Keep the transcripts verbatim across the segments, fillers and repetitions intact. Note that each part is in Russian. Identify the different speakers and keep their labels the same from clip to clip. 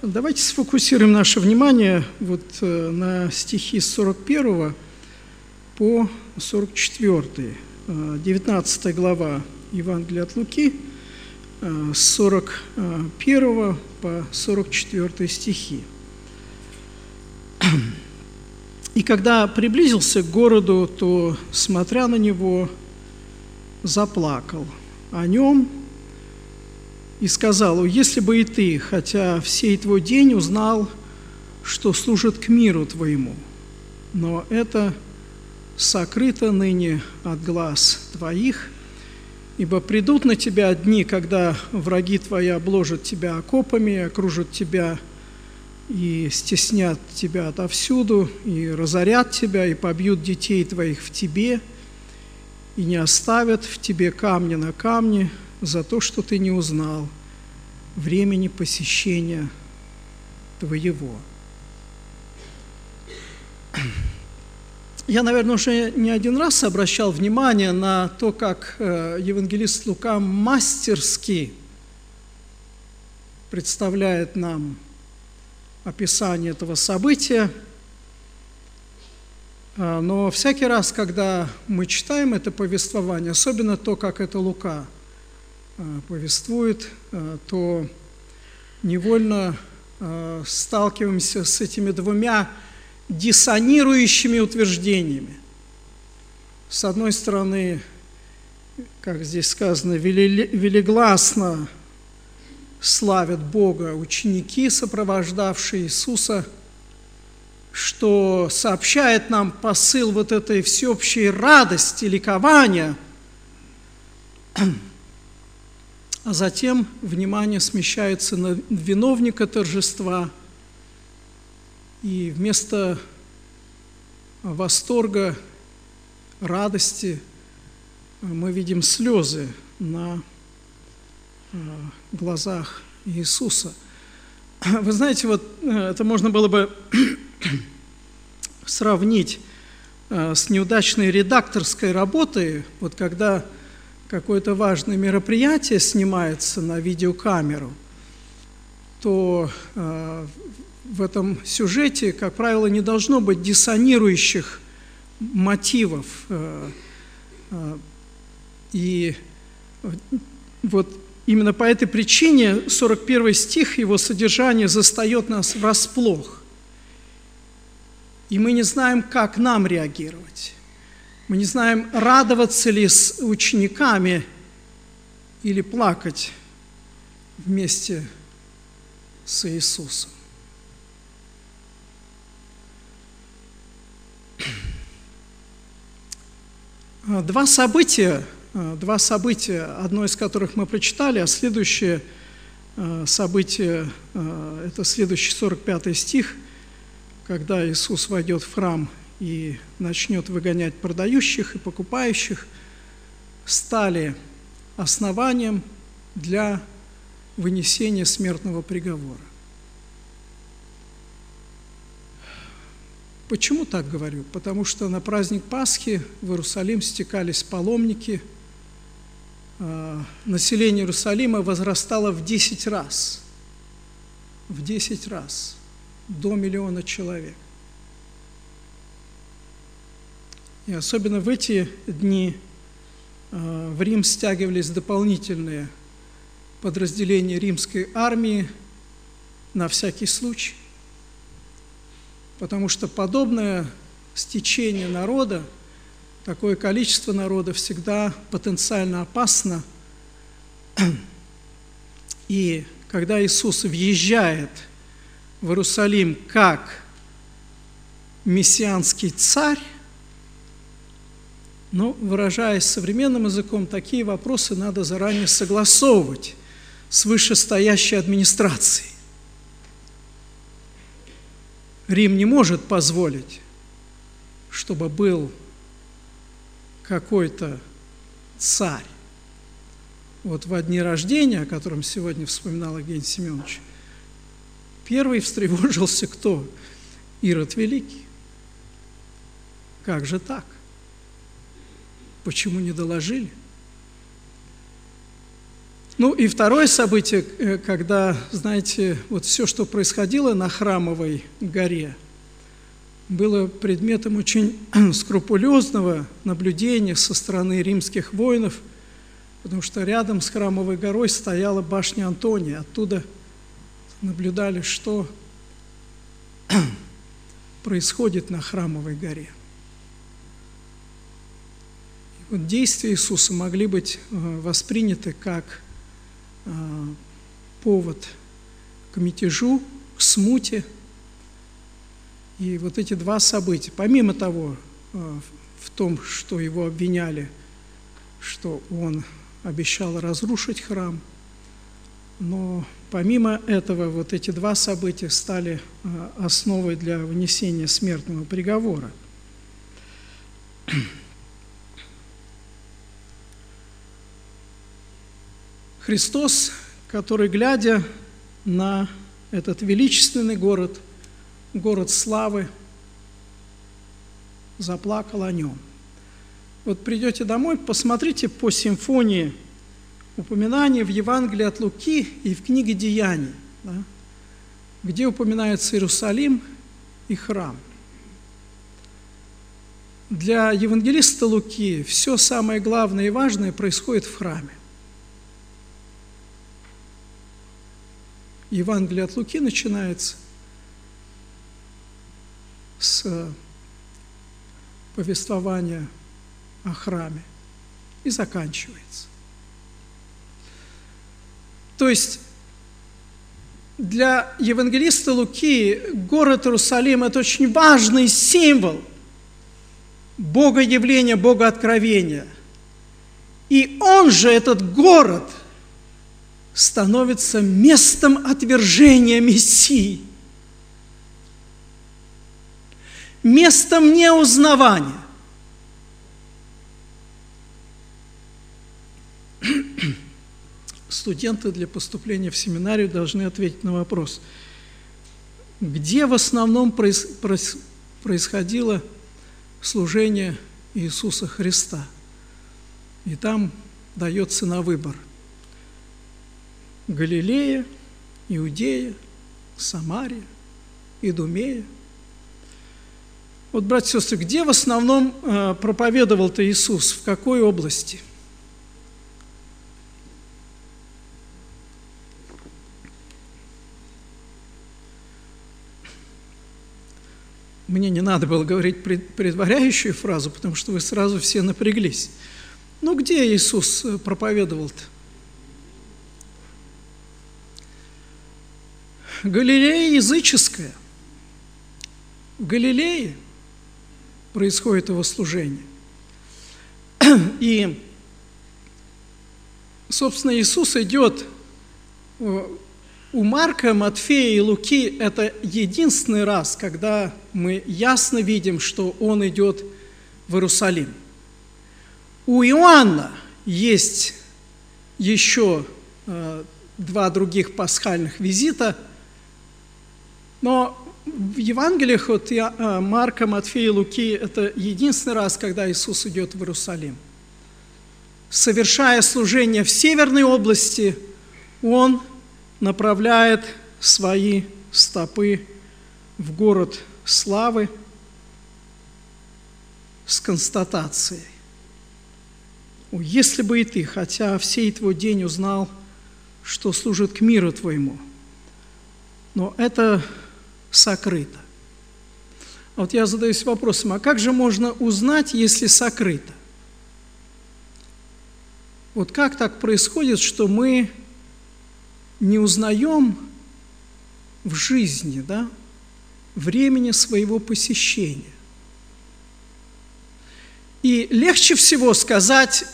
Speaker 1: Давайте сфокусируем наше внимание вот на стихи с сорок первого по сорок четвёртый, девятнадцатая глава Евангелия от Луки, с сорок первого по сорок четвёртый стихи. «И когда приблизился к городу, то, смотря на него, заплакал о нем и сказал: если бы и ты, хотя в сей твой день, узнал, что служит к миру твоему, но это сокрыто ныне от глаз твоих, ибо придут на тебя дни, когда враги твои обложат тебя окопами, окружат тебя и стеснят тебя отовсюду, и разорят тебя, и побьют детей твоих в тебе, и не оставят в тебе камня на камне за то, что ты не узнал времени посещения твоего». Я, наверное, уже не один раз обращал внимание на то, как евангелист Лука мастерски представляет нам описание этого события. Но всякий раз, когда мы читаем это повествование, особенно то, как это Лука повествует, то невольно сталкиваемся с этими двумя диссонирующими утверждениями. С одной стороны, как здесь сказано, велигласно славят Бога ученики, сопровождавшие Иисуса, что сообщает нам посыл вот этой всеобщей радости, ликования, а затем внимание смещается на виновника торжества, и вместо восторга, радости мы видим слезы на глазах Иисуса. Вы знаете, вот это можно было бы сравнить с неудачной редакторской работой, вот когда какое-то важное мероприятие снимается на видеокамеру, то в этом сюжете, как правило, не должно быть диссонирующих мотивов. И вот именно по этой причине сорок первый стих, его содержание застает нас врасплох. И мы не знаем, как нам реагировать. Мы не знаем, радоваться ли с учениками или плакать вместе с Иисусом. Два события, два события, одно из которых мы прочитали, а следующее событие, это следующий сорок пятый стих, когда Иисус войдет в храм и начнет выгонять продающих и покупающих, стали основанием для вынесения смертного приговора. Почему так говорю? Потому что на праздник Пасхи в Иерусалим стекались паломники. Население Иерусалима возрастало в десять раз. В десять раз. До миллиона человек. И особенно в эти дни в Рим стягивались дополнительные подразделения римской армии на всякий случай. Потому что подобное стечение народа, такое количество народа всегда потенциально опасно. И когда Иисус въезжает в Иерусалим как мессианский царь, ну, выражаясь современным языком, такие вопросы надо заранее согласовывать с вышестоящей администрацией. Рим не может позволить, чтобы был какой-то царь. Вот во дни рождения, о котором сегодня вспоминал Евгений Семенович, первый встревожился кто? Ирод Великий. Как же так? Почему не доложили? Ну и второе событие, когда, знаете, вот все, что происходило на Храмовой горе, было предметом очень скрупулезного наблюдения со стороны римских воинов, потому что рядом с Храмовой горой стояла башня Антония. Оттуда наблюдали, что происходит на Храмовой горе. И вот действия Иисуса могли быть восприняты как повод к мятежу, к смуте. И вот эти два события, помимо того, в том, что его обвиняли, что он обещал разрушить храм, но помимо этого вот эти два события стали основой для вынесения смертного приговора. Христос, который, глядя на этот величественный город, город славы, заплакал о нем. Вот придете домой, посмотрите по симфонии упоминания в Евангелии от Луки и в книге Деяний, да, где упоминается Иерусалим и храм. Для евангелиста Луки все самое главное и важное происходит в храме. Евангелие от Луки начинается с повествования о храме и заканчивается. То есть для евангелиста Луки город Иерусалим – это очень важный символ Богоявления, Богооткровения. И он же, этот город, становится местом отвержения Мессии, местом неузнавания. Студенты для поступления в семинарию должны ответить на вопрос, где в основном происходило служение Иисуса Христа. И там дается на выбор: Галилея, Иудея, Самария, Идумея. Вот, братья и сестры, где в основном проповедовал-то Иисус, в какой области? Мне не надо было говорить предваряющую фразу, потому что вы сразу все напряглись. Ну, где Иисус проповедовал-то? Галилея языческая. В Галилее происходит его служение. И, собственно, Иисус идет у Марка, Матфея и Луки. Это единственный раз, когда мы ясно видим, что он идет в Иерусалим. У Иоанна есть еще два других пасхальных визита, но в Евангелиях от Марка, Матфея и Луки это единственный раз, когда Иисус идет в Иерусалим. Совершая служение в северной области, он направляет свои стопы в город славы с констатацией: «О, если бы и ты, хотя в сей твой день узнал, что служит к миру твоему, но это сокрыто». А вот я задаюсь вопросом, а как же можно узнать, если сокрыто? Вот как так происходит, что мы не узнаем в жизни, да, времени своего посещения? И легче всего сказать: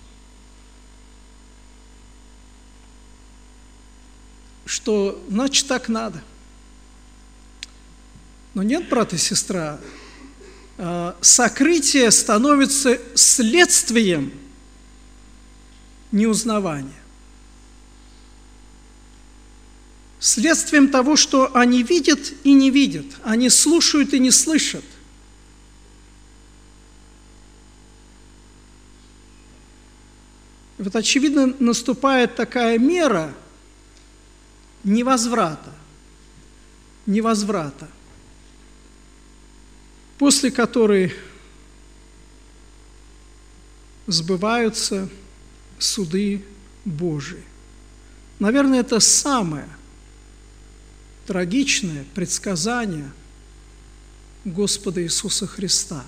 Speaker 1: что значит так надо. Но нет, брат и сестра, сокрытие становится следствием неузнавания. Следствием того, что они видят и не видят, они слушают и не слышат. И вот, очевидно, наступает такая мера невозврата, невозврата, после которой сбываются суды Божии. Наверное, это самое трагичное предсказание Господа Иисуса Христа,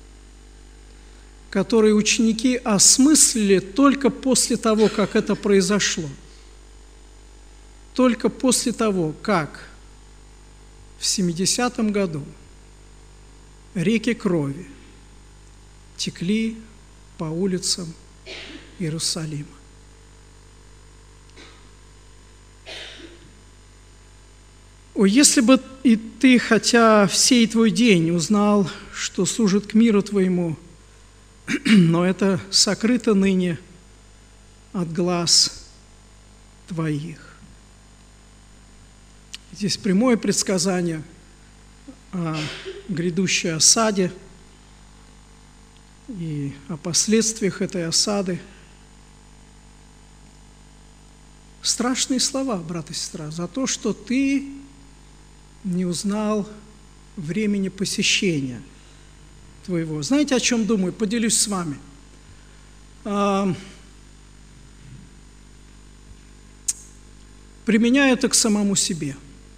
Speaker 1: которое ученики осмыслили только после того, как это произошло. Только после того, как в семидесятом году реки крови текли по улицам Иерусалима. О, если бы и ты, хотя в сей твой день, узнал, что служит к миру твоему, но это сокрыто ныне от глаз твоих. Здесь прямое предсказание о грядущей осаде и о последствиях этой осады. Страшные слова, брат и сестра, за то, что ты не узнал времени посещения твоего. Знаете, о чем думаю? Поделюсь с вами. Применяю это к самому себе.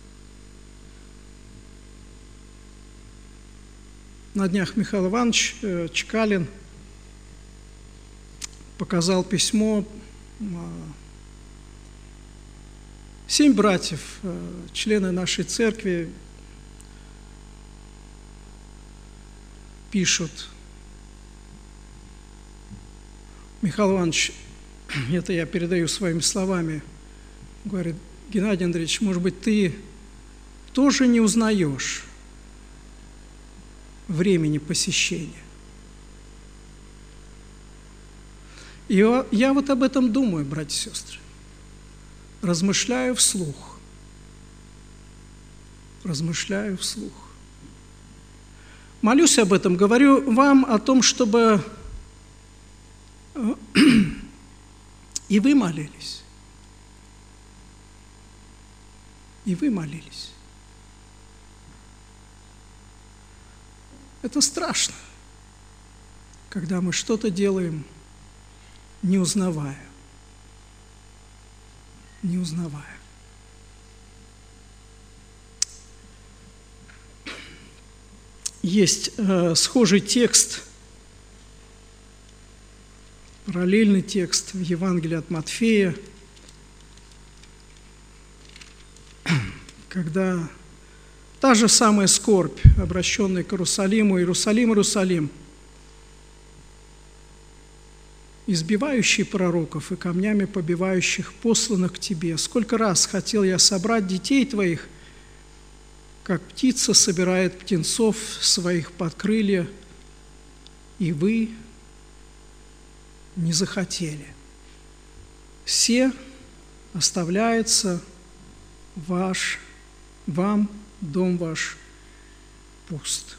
Speaker 1: На днях Михаил Иванович Чкалин показал письмо. Семь братьев, члены нашей церкви, пишут: Михаил Иванович, это я передаю своими словами, говорит: Геннадий Андреевич, может быть, ты тоже не узнаешь времени посещения? И я вот об этом думаю, братья и сестры. Размышляю вслух. Размышляю вслух. Молюсь об этом, говорю вам о том, чтобы и вы молились. И вы молились. Это страшно, когда мы что-то делаем, не узнавая. Не узнавая. Есть э, схожий текст, параллельный текст в Евангелии от Матфея, когда та же самая скорбь, обращенная к Иерусалиму: Иерусалим, Иерусалим, избивающий пророков и камнями побивающих посланных к тебе. Сколько раз хотел я собрать детей твоих, как птица собирает птенцов своих под крылья, и вы не захотели. Все оставляется ваш, вам дом ваш пуст.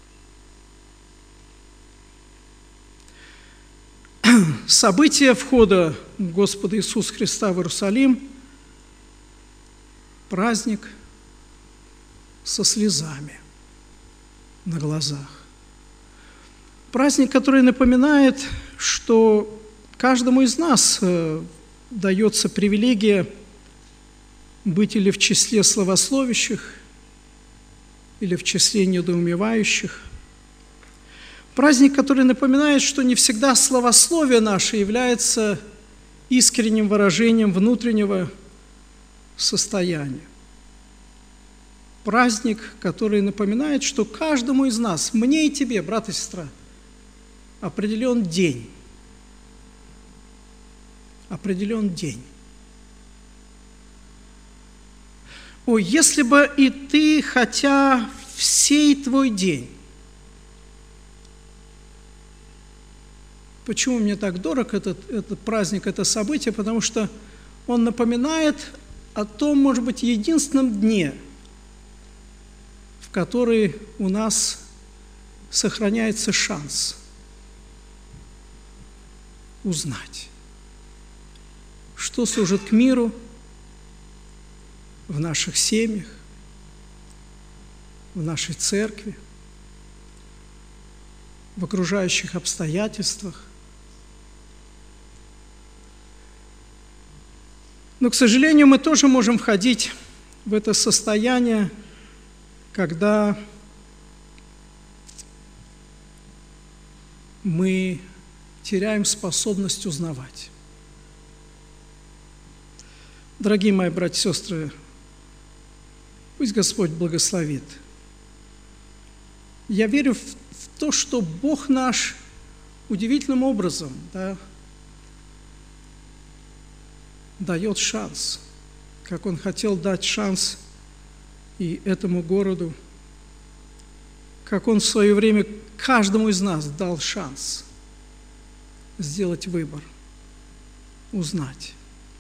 Speaker 1: Событие входа Господа Иисуса Христа в Иерусалим – праздник со слезами на глазах. Праздник, который напоминает, что каждому из нас дается привилегия быть или в числе славословящих, или в числе недоумевающих. Праздник, который напоминает, что не всегда славословие наше является искренним выражением внутреннего состояния. Праздник, который напоминает, что каждому из нас, мне и тебе, брат и сестра, определен день. Определен день. О, если бы и ты, хотя в сей твой день. Почему мне так дорог этот, этот праздник, это событие? Потому что он напоминает о том, может быть, единственном дне, в который у нас сохраняется шанс узнать. что служит к миру в наших семьях, в нашей церкви, в окружающих обстоятельствах. Но, к сожалению, мы тоже можем входить в это состояние, когда мы теряем способность узнавать. Дорогие мои братья и сестры, пусть Господь благословит. Я верю в то, что Бог наш удивительным образом, да, дает шанс, как Он хотел дать шанс и этому городу, как Он в свое время каждому из нас дал шанс сделать выбор, узнать.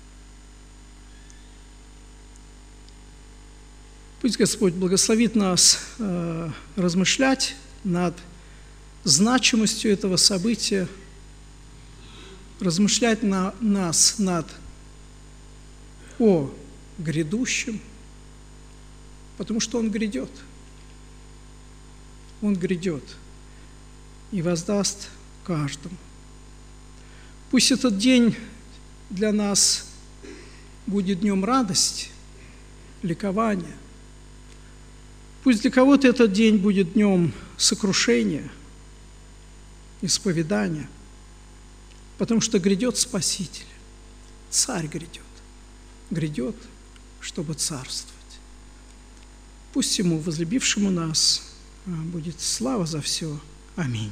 Speaker 1: Пусть Господь благословит нас э, размышлять над значимостью этого события, размышлять на нас над о грядущем, потому что Он грядет. Он грядет и воздаст каждому. Пусть этот день для нас будет днем радости, ликования. Пусть для кого-то этот день будет днем сокрушения, исповедания, потому что грядет Спаситель, Царь грядет, грядет, чтобы царствовать. Пусть Ему, возлюбившему нас, будет слава за все. Аминь.